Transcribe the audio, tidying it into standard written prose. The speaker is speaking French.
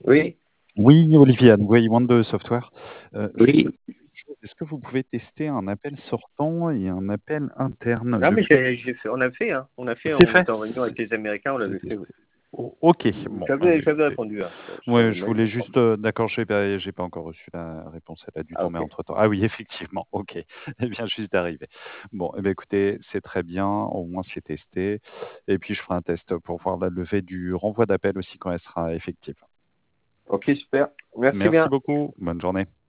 Oui, Oui, Olivier, à nouveau, Wonder Software. Je oui. voulais une chose, est-ce que vous pouvez tester un appel sortant et un appel interne Non, mais depuis... on a fait, hein. C'est On fait? était en réunion avec les Américains, on l'avait C'était fait, oui. fait. Ok, bon, eh bien, J'avais écoutez. répondu, hein, sur Ouais, le je mail, voulais je crois. juste, d'accord, j'ai pas encore reçu la réponse, elle a dû Ah, tomber ok. entre-temps. Ah oui, effectivement, ok, elle vient juste d'arriver. Bon, eh bien, écoutez, c'est très bien, au moins c'est testé. Et puis je ferai un test pour voir la levée du renvoi d'appel aussi quand elle sera effective. Ok, super. Merci Merci bien. beaucoup, bonne journée.